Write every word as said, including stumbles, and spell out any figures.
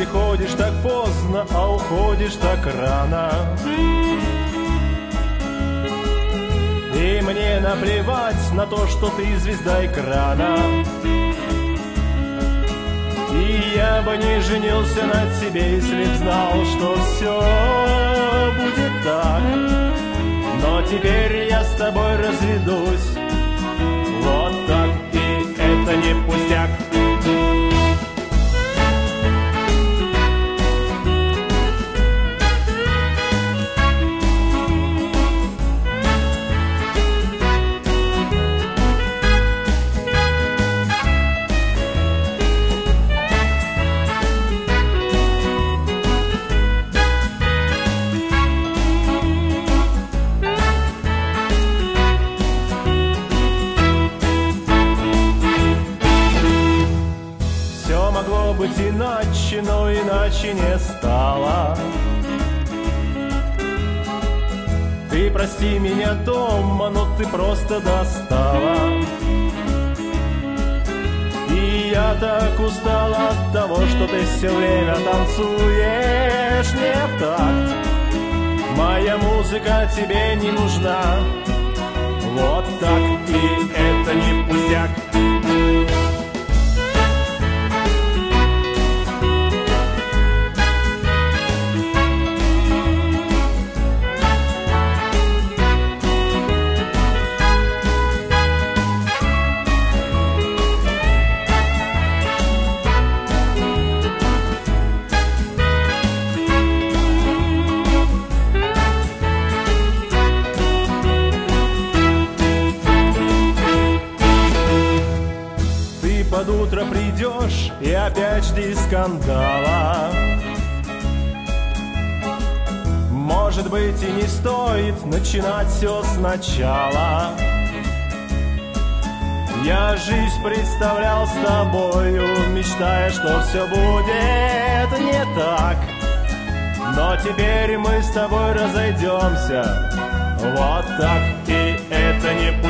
приходишь так поздно, а уходишь так рано. И мне наплевать на то, что ты звезда экрана. И я бы не женился на тебе, если б знал, что все будет так. Но теперь я с тобой разведусь. Вот так, и это не пустяк. Быть иначе, но иначе не стало. Ты прости меня дома, но ты просто достала. И я так устал от того, что ты все время танцуешь не в такт. Моя музыка тебе не нужна. Вот так, и это не пустяк. Под утро придешь и опять жди скандала. Может быть, и не стоит начинать все сначала. Я жизнь представлял с тобою, мечтая, что все будет не так. Но теперь мы с тобой разойдемся. Вот так, и это не